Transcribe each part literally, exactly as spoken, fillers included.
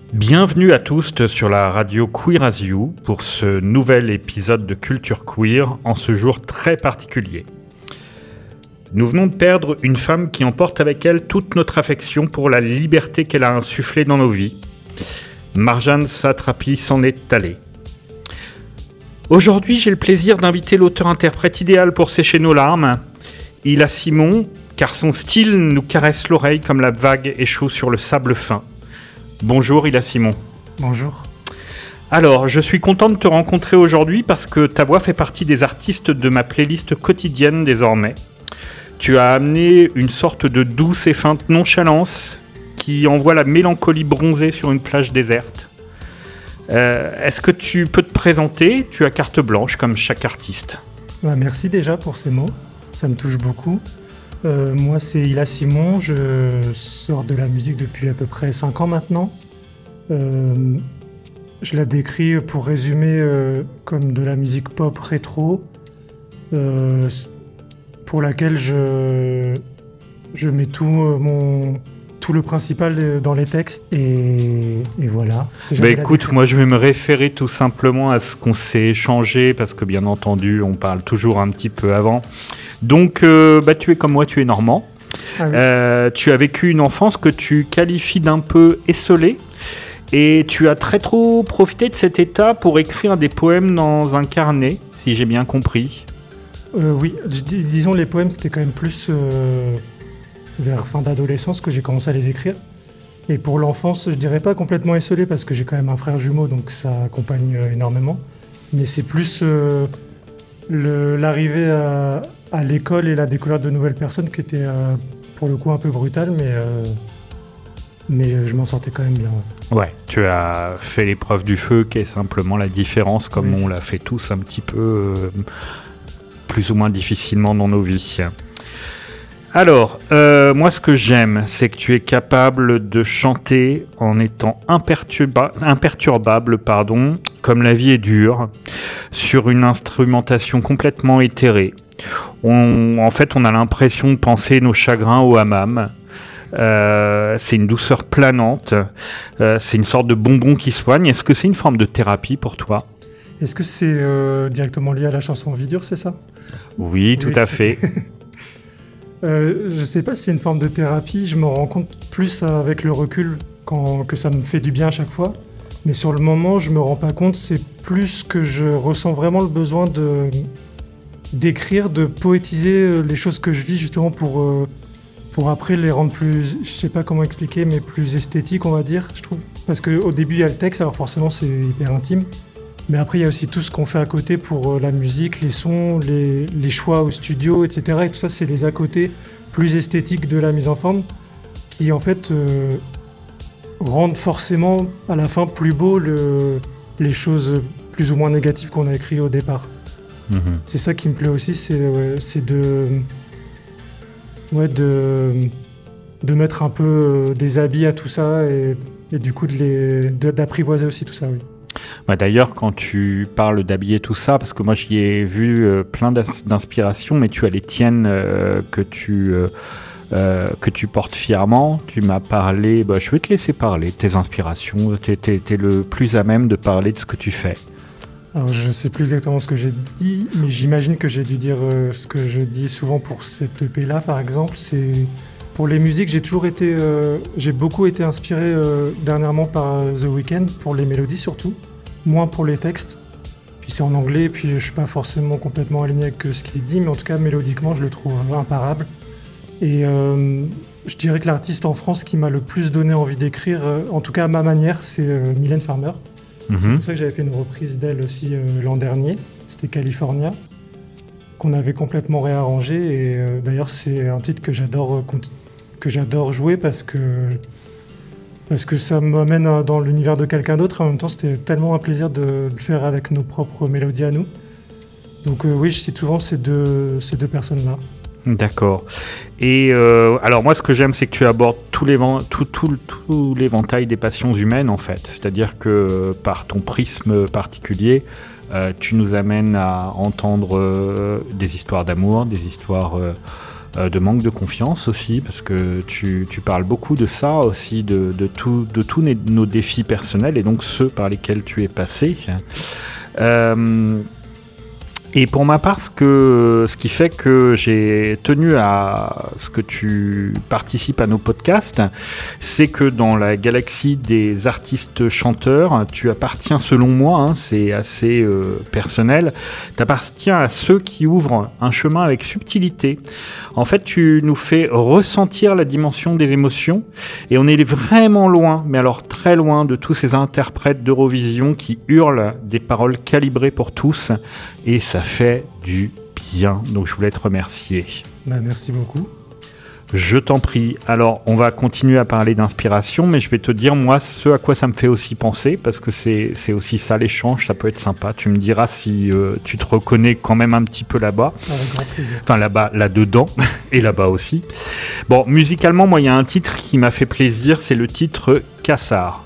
Bienvenue à tous sur la radio Queer as You pour ce nouvel épisode de Culture Queer en ce jour très particulier. Nous venons de perdre une femme qui emporte avec elle toute notre affection pour la liberté qu'elle a insufflée dans nos vies. Marjane Satrapi s'en est allée. Aujourd'hui, j'ai le plaisir d'inviter l'auteur-interprète idéal pour sécher nos larmes, Hila Simon, car son style nous caresse l'oreille comme la vague échoue sur le sable fin. Bonjour Hila Simon. Bonjour. Alors, je suis content de te rencontrer aujourd'hui parce que ta voix fait partie des artistes de ma playlist quotidienne désormais. Tu as amené une sorte de douce et feinte nonchalance qui envoie la mélancolie bronzée sur une plage déserte. Euh, est-ce que tu peux te présenter ? Tu as carte blanche comme chaque artiste. Bah, merci déjà pour ces mots, ça me touche beaucoup. Euh, moi c'est Hila Simon, je sors de la musique depuis à peu près cinq ans maintenant. Euh, je la décris pour résumer euh, comme de la musique pop rétro, euh, pour laquelle je, je mets tout, euh, mon, tout le principal dans les textes et, et voilà. Bah écoute, moi je vais me référer tout simplement à ce qu'on s'est échangé parce que bien entendu on parle toujours un petit peu avant. Donc euh, bah, tu es comme moi, tu es normand. Ah oui. euh, tu as vécu une enfance que tu qualifies d'un peu esseulée et tu as très trop profité de cet état pour écrire des poèmes dans un carnet, si j'ai bien compris. Euh, oui, dis- disons les poèmes c'était quand même plus euh, vers fin d'adolescence que j'ai commencé à les écrire. Et pour l'enfance, je dirais pas complètement esselé parce que j'ai quand même un frère jumeau donc ça accompagne euh, énormément. Mais c'est plus euh, le, l'arrivée à, à l'école et la découverte de nouvelles personnes qui était euh, pour le coup un peu brutale, mais, euh, mais je m'en sortais quand même bien. Ouais. Ouais, tu as fait l'épreuve du feu qui est simplement la différence comme oui. On l'a fait tous un petit peu... Euh, plus ou moins difficilement dans nos vies. Alors, euh, moi ce que j'aime, c'est que tu es capable de chanter en étant imperturba- imperturbable, pardon, comme la vie est dure, sur une instrumentation complètement éthérée. On, en fait, on a l'impression de penser nos chagrins au hammam. Euh, c'est une douceur planante, euh, c'est une sorte de bonbon qui soigne. Est-ce que c'est une forme de thérapie pour toi ? Est-ce que c'est euh, directement lié à la chanson Vie dure, c'est ça ? Oui, tout oui. à fait. euh, je sais pas si c'est une forme de thérapie, je me rends compte plus avec le recul quand, que ça me fait du bien à chaque fois. Mais sur le moment, je me rends pas compte, c'est plus que je ressens vraiment le besoin de, d'écrire, de poétiser les choses que je vis justement pour, euh, pour après les rendre plus, je sais pas comment expliquer, mais plus esthétiques on va dire, je trouve. Parce qu'au début il y a le texte, alors forcément c'est hyper intime. Mais après, il y a aussi tout ce qu'on fait à côté pour la musique, les sons, les, les choix au studio, et cetera. Et tout ça, c'est les à côté plus esthétiques de la mise en forme qui, en fait, euh, rendent forcément, à la fin, plus beau le, les choses plus ou moins négatives qu'on a écrites au départ. Mmh. C'est ça qui me plaît aussi, c'est, ouais, c'est de, ouais, de, de mettre un peu des habits à tout ça et, et du coup, de les, de, d'apprivoiser aussi tout ça, oui. Bah d'ailleurs, quand tu parles d'habiller tout ça, parce que moi j'y ai vu euh, plein d'inspirations, mais tu as les tiennes euh, que, tu, euh, euh, que tu portes fièrement. Tu m'as parlé, bah, je vais te laisser parler de tes inspirations. Tu es le plus à même de parler de ce que tu fais. Alors je ne sais plus exactement ce que j'ai dit, mais j'imagine que j'ai dû dire euh, ce que je dis souvent pour cette E P-là, par exemple. C'est... Pour les musiques, j'ai toujours été, euh, j'ai beaucoup été inspiré euh, dernièrement par The Weeknd, pour les mélodies surtout, moins pour les textes. Puis c'est en anglais, puis je suis pas forcément complètement aligné avec ce qu'il dit, mais en tout cas mélodiquement, je le trouve imparable. Et euh, je dirais que l'artiste en France qui m'a le plus donné envie d'écrire, euh, en tout cas à ma manière, c'est euh, Mylène Farmer. Mm-hmm. C'est pour ça que j'avais fait une reprise d'elle aussi euh, l'an dernier, c'était California, qu'on avait complètement réarrangé. Et euh, d'ailleurs, c'est un titre que j'adore. Euh, que j'adore jouer parce que, parce que ça m'amène dans l'univers de quelqu'un d'autre. En même temps, c'était tellement un plaisir de le faire avec nos propres mélodies à nous. Donc euh, oui, je cite souvent ces deux, ces deux personnes-là. D'accord. Et euh, alors moi, ce que j'aime, c'est que tu abordes tout, l'évan- tout, tout, tout l'éventail des passions humaines, en fait. C'est-à-dire que par ton prisme particulier, euh, tu nous amènes à entendre euh, des histoires d'amour, des histoires... Euh, euh, de manque de confiance aussi, parce que tu, tu parles beaucoup de ça aussi, de, de, tout, de tous nos défis personnels et donc ceux par lesquels tu es passé. Euh, Et pour ma part, ce, que, ce qui fait que j'ai tenu à ce que tu participes à nos podcasts, c'est que dans la galaxie des artistes chanteurs, tu appartiens, selon moi, hein, c'est assez euh, personnel, tu appartiens à ceux qui ouvrent un chemin avec subtilité. En fait, tu nous fais ressentir la dimension des émotions et on est vraiment loin, mais alors très loin de tous ces interprètes d'Eurovision qui hurlent des paroles calibrées pour tous. Et ça fait du bien. Donc je voulais te remercier. Bah, merci beaucoup. Je t'en prie. Alors on va continuer à parler d'inspiration, mais je vais te dire moi ce à quoi ça me fait aussi penser, parce que c'est, c'est aussi ça l'échange, ça peut être sympa. Tu me diras si euh, tu te reconnais quand même un petit peu là-bas. Avec grand plaisir. Enfin là-bas, là-dedans, et là-bas aussi. Bon, musicalement, moi il y a un titre qui m'a fait plaisir, c'est le titre Cassard.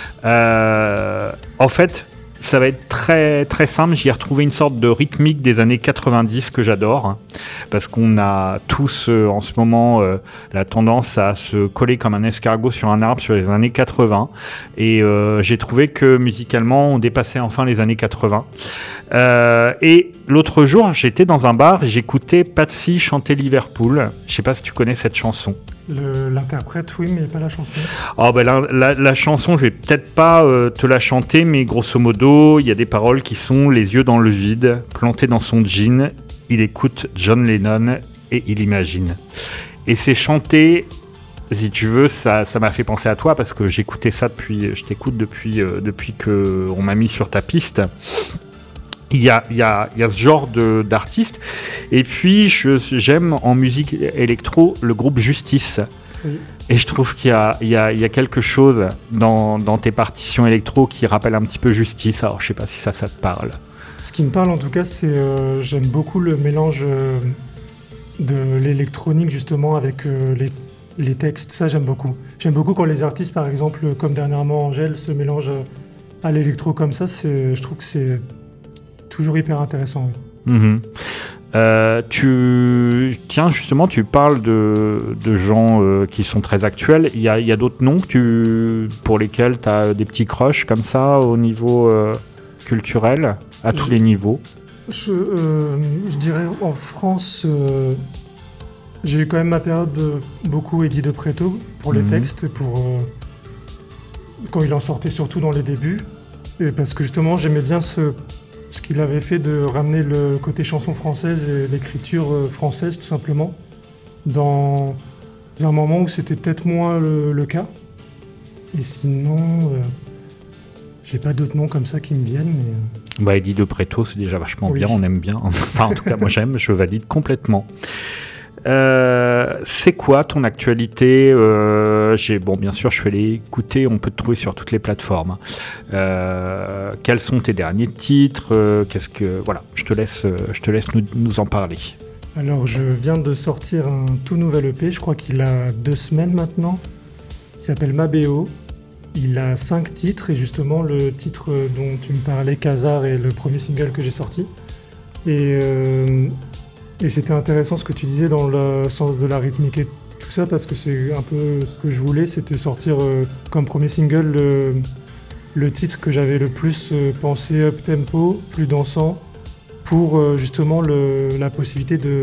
Euh, en fait... Ça va être très, très simple, j'y ai retrouvé une sorte de rythmique des années quatre-vingt-dix que j'adore, hein, parce qu'on a tous euh, en ce moment euh, la tendance à se coller comme un escargot sur un arbre sur les années quatre-vingts, et euh, j'ai trouvé que musicalement on dépassait enfin les années quatre-vingts. Euh, et l'autre jour j'étais dans un bar et j'écoutais Patsy chanter Liverpool, je sais pas si tu connais cette chanson. Le, l'interprète, oui, mais pas la chanson. Oh ben la, la, la chanson, je vais peut-être pas euh, te la chanter, mais grosso modo, il y a des paroles qui sont les yeux dans le vide, planté dans son jean, il écoute John Lennon et il imagine. Et c'est chanté, si tu veux, ça, ça m'a fait penser à toi parce que j'écoutais ça depuis, je t'écoute depuis, euh, depuis qu'on m'a mis sur ta piste. Il y a, il y a, il y a ce genre de, d'artistes. Et puis, je, j'aime en musique électro le groupe Justice. Oui. Et je trouve qu'il y a, il y a, il y a quelque chose dans, dans tes partitions électro qui rappelle un petit peu Justice. Alors, je sais pas si ça, ça te parle. Ce qui me parle, en tout cas, c'est... Euh, j'aime beaucoup le mélange euh, de l'électronique, justement, avec euh, les, les textes. Ça, j'aime beaucoup. J'aime beaucoup quand les artistes, par exemple, comme dernièrement Angèle, se mélangent à l'électro comme ça. C'est, je trouve que c'est... toujours hyper intéressant. Oui. Mmh. Euh, tu... Tiens, justement, tu parles de, de gens euh, qui sont très actuels. Il y a, il y a d'autres noms que tu... pour lesquels tu as des petits crushs comme ça au niveau euh, culturel, à tous je, les niveaux. Je, euh, je dirais en France, euh, j'ai eu quand même ma période de beaucoup Eddie de Pretto pour les mmh. textes, pour, euh, quand il en sortait surtout dans les débuts. Et parce que justement, j'aimais bien ce... ce qu'il avait fait de ramener le côté chanson française et l'écriture française tout simplement dans un moment où c'était peut-être moins le, le cas. Et sinon, euh, j'ai pas d'autres noms comme ça qui me viennent. Mais... Bah, Eddie de Pretto, c'est déjà vachement oui. bien, on aime bien. Enfin, en tout cas, moi j'aime, je valide complètement. Euh, c'est quoi ton actualité? euh, j'ai, Bon, bien sûr, je suis allé écouter, on peut te trouver sur toutes les plateformes. Euh, quels sont tes derniers titres? euh, Qu'est-ce que voilà, je te laisse, je te laisse nous, nous en parler. Alors, je viens de sortir un tout nouvel E P, je crois qu'il a deux semaines maintenant. Il s'appelle Mabéo. Il a cinq titres et justement le titre dont tu me parlais, Casar, est le premier single que j'ai sorti. Et euh, Et c'était intéressant ce que tu disais dans le sens de la rythmique et tout ça, parce que c'est un peu ce que je voulais, c'était sortir euh, comme premier single le, le titre que j'avais le plus euh, pensé up-tempo, plus dansant, pour euh, justement le, la possibilité de,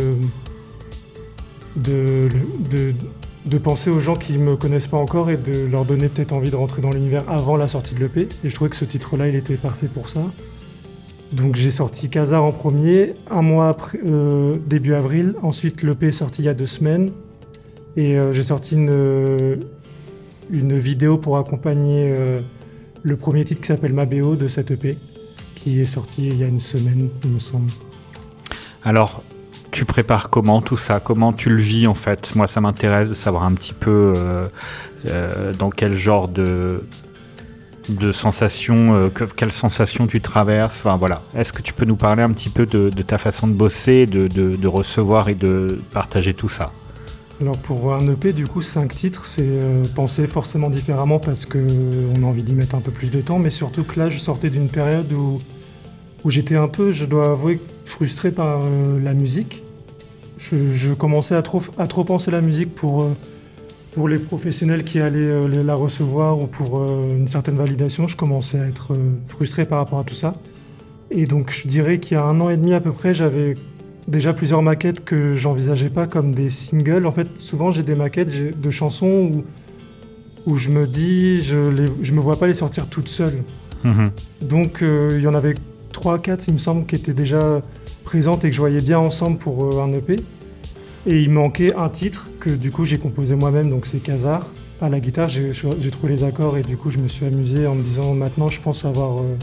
de, de, de penser aux gens qui ne me connaissent pas encore et de leur donner peut-être envie de rentrer dans l'univers avant la sortie de l'E P. Et je trouvais que ce titre-là, il était parfait pour ça. Donc j'ai sorti Casar en premier, un mois après, euh, début avril. Ensuite l'E P est sorti il y a deux semaines. Et euh, j'ai sorti une, une vidéo pour accompagner euh, le premier titre qui s'appelle Mabéo de cette E P, qui est sorti il y a une semaine, il me semble. Alors, tu prépares comment tout ça? Comment tu le vis en fait? Moi ça m'intéresse de savoir un petit peu euh, euh, dans quel genre de... de sensations, euh, que, quelles sensations tu traverses, enfin voilà. Est-ce que tu peux nous parler un petit peu de, de ta façon de bosser, de, de, de recevoir et de partager tout ça? Alors pour un E P, du coup, cinq titres, c'est euh, pensé forcément différemment parce qu'on a envie d'y mettre un peu plus de temps, mais surtout que là, je sortais d'une période où, où j'étais un peu, je dois avouer, frustré par euh, la musique. je, je commençais à trop, à trop penser la musique pour, euh, pour les professionnels qui allaient euh, la recevoir ou pour euh, une certaine validation. Je commençais à être euh, frustré par rapport à tout ça. Et donc je dirais qu'il y a un an et demi à peu près, j'avais déjà plusieurs maquettes que j'envisageais pas comme des singles. En fait, souvent j'ai des maquettes j'ai, de chansons où, où je me dis, je les, je me vois pas les sortir toutes seules. Mmh. Donc euh, il y en avait trois quatre, il me semble, qui étaient déjà présentes et que je voyais bien ensemble pour euh, un E P. Et il manquait un titre que du coup j'ai composé moi-même, donc c'est Khazar. À la guitare, j'ai, j'ai trouvé les accords et du coup je me suis amusé en me disant maintenant je pense avoir euh,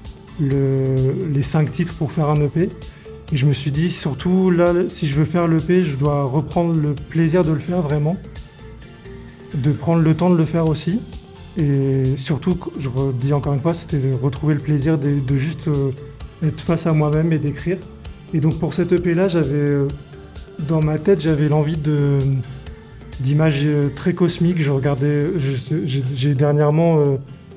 le, les cinq titres pour faire un E P. Et je me suis dit, surtout là, si je veux faire l'E P, je dois reprendre le plaisir de le faire vraiment, de prendre le temps de le faire aussi. Et surtout, je redis encore une fois, c'était de retrouver le plaisir de, de juste euh, être face à moi-même et d'écrire. Et donc pour cette E P-là, j'avais, euh, dans ma tête, j'avais l'envie de, d'images euh, très cosmiques. Je regardais, je, j'ai, j'ai dernièrement... Euh,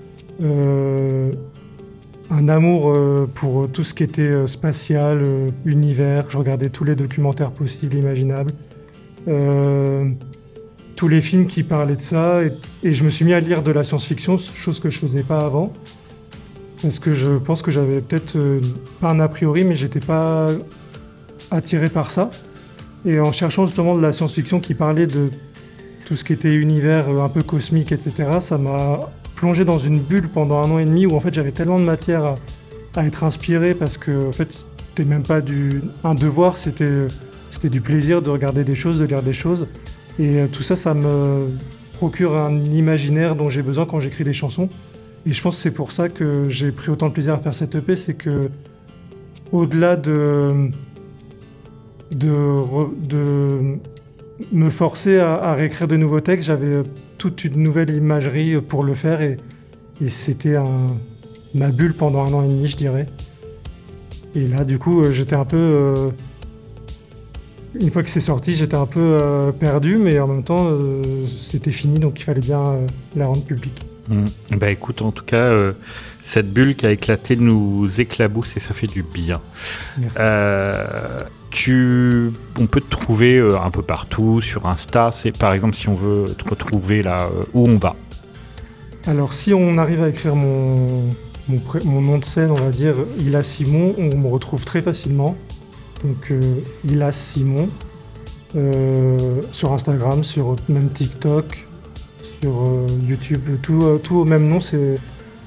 euh, un amour euh, pour tout ce qui était euh, spatial, euh, univers. Je regardais tous les documentaires possibles et imaginables. Euh, tous les films qui parlaient de ça. Et, et je me suis mis à lire de la science-fiction, chose que je faisais pas avant. Parce que je pense que j'avais peut-être, euh, pas un a priori, mais j'étais pas attiré par ça. Et en cherchant justement de la science-fiction qui parlait de tout ce qui était univers euh, un peu cosmique, et cetera, ça m'a plongé dans une bulle pendant un an et demi où en fait j'avais tellement de matière à, à être inspiré parce que en fait c'était même pas du, un devoir, c'était, c'était du plaisir de regarder des choses, de lire des choses. Et euh, tout ça, ça me procure un imaginaire dont j'ai besoin quand j'écris des chansons. Et je pense que c'est pour ça que j'ai pris autant de plaisir à faire cette E P, c'est que au-delà de, de, de me forcer à, à réécrire de nouveaux textes, j'avais toute une nouvelle imagerie pour le faire et, et c'était un, ma bulle pendant un an et demi, je dirais. Et là, du coup, j'étais un peu... Euh, une fois que c'est sorti, j'étais un peu euh, perdu, mais en même temps, euh, c'était fini, donc il fallait bien euh, la rendre publique. Mmh. Bah écoute, en tout cas, euh, cette bulle qui a éclaté nous éclabousse et ça fait du bien. Merci. Euh, tu, on peut te trouver euh, un peu partout sur Insta. C'est par exemple si on veut te retrouver là euh, où on va. Alors si on arrive à écrire mon, mon, pré- mon nom de scène, on va dire Ilas Simon, on me retrouve très facilement. Donc euh, Ilas Simon euh, sur Instagram, sur même TikTok, sur euh, YouTube, tout, euh, tout au même nom. C'est...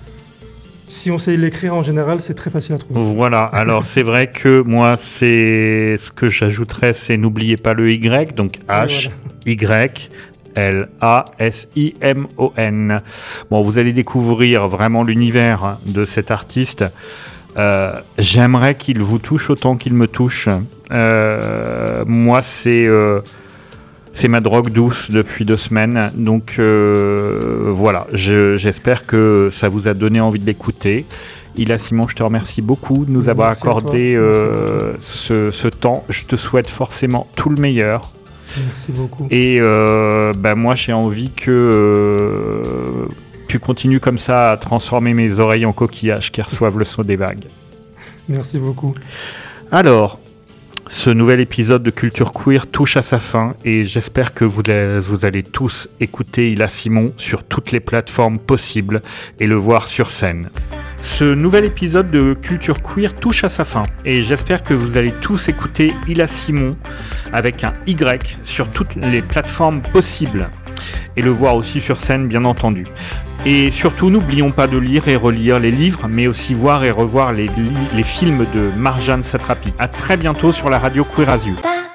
Si on sait l'écrire en général, c'est très facile à trouver. Voilà, alors c'est vrai que moi, c'est ce que j'ajouterais, c'est n'oubliez pas le Y, donc H, Y, L, A, S, I, M, O, N. Bon, vous allez découvrir vraiment l'univers de cet artiste. Euh, j'aimerais qu'il vous touche autant qu'il me touche. Euh, moi, c'est... Euh, C'est ma drogue douce depuis deux semaines, donc euh, voilà, je, j'espère que ça vous a donné envie de l'écouter. Ilas Simon, je te remercie beaucoup de nous Merci avoir accordé euh, ce, ce temps. Je te souhaite forcément tout le meilleur. Merci beaucoup. Et euh, bah, moi, j'ai envie que euh, tu continues comme ça à transformer mes oreilles en coquillages qui reçoivent le son des vagues. Merci beaucoup. Alors... Ce nouvel épisode de Culture Queer touche à sa fin et j'espère que vous, vous allez tous écouter Ilas Simon sur toutes les plateformes possibles et le voir sur scène. Ce nouvel épisode de Culture Queer touche à sa fin et j'espère que vous allez tous écouter Ilas Simon avec un Y sur toutes les plateformes possibles et le voir aussi sur scène bien entendu. Et surtout, n'oublions pas de lire et relire les livres, mais aussi voir et revoir les, les films de Marjane Satrapi. À très bientôt sur la radio Queer as You.